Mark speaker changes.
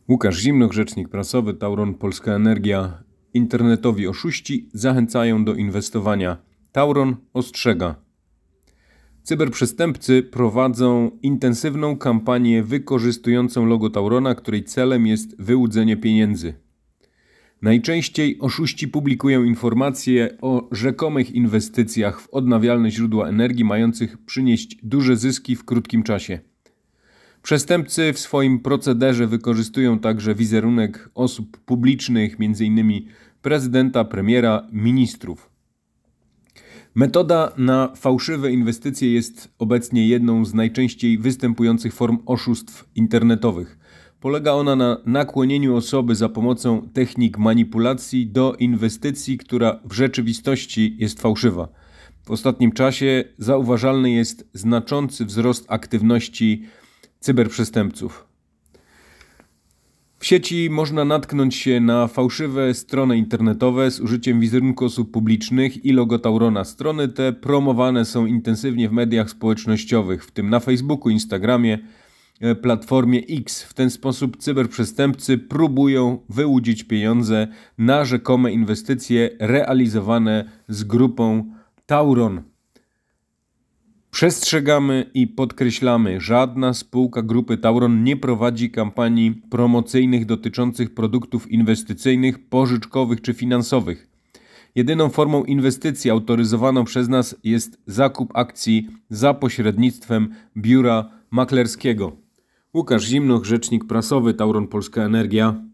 Speaker 1: Łukasz Zimnoch, rzecznik prasowy, Tauron Polska Energia. Internetowi oszuści zachęcają do inwestowania. Tauron ostrzega. Cyberprzestępcy prowadzą intensywną kampanię wykorzystującą logo Taurona, której celem jest wyłudzenie pieniędzy. Najczęściej oszuści publikują informacje o rzekomych inwestycjach w odnawialne źródła energii mających przynieść duże zyski w krótkim czasie. Przestępcy w swoim procederze wykorzystują także wizerunek osób publicznych, m.in. prezydenta, premiera, ministrów. Metoda na fałszywe inwestycje jest obecnie jedną z najczęściej występujących form oszustw internetowych. Polega ona na nakłonieniu osoby za pomocą technik manipulacji do inwestycji, która w rzeczywistości jest fałszywa. W ostatnim czasie zauważalny jest znaczący wzrost aktywności cyberprzestępców. W sieci można natknąć się na fałszywe strony internetowe z użyciem wizerunku osób publicznych i logo Taurona. Strony te promowane są intensywnie w mediach społecznościowych, w tym na Facebooku, Instagramie, platformie X. W ten sposób cyberprzestępcy próbują wyłudzić pieniądze na rzekome inwestycje realizowane z grupą Tauron. Przestrzegamy i podkreślamy, żadna spółka grupy Tauron nie prowadzi kampanii promocyjnych dotyczących produktów inwestycyjnych, pożyczkowych czy finansowych. Jedyną formą inwestycji autoryzowaną przez nas jest zakup akcji za pośrednictwem biura maklerskiego. Łukasz Zimnoch, rzecznik prasowy, Tauron Polska Energia.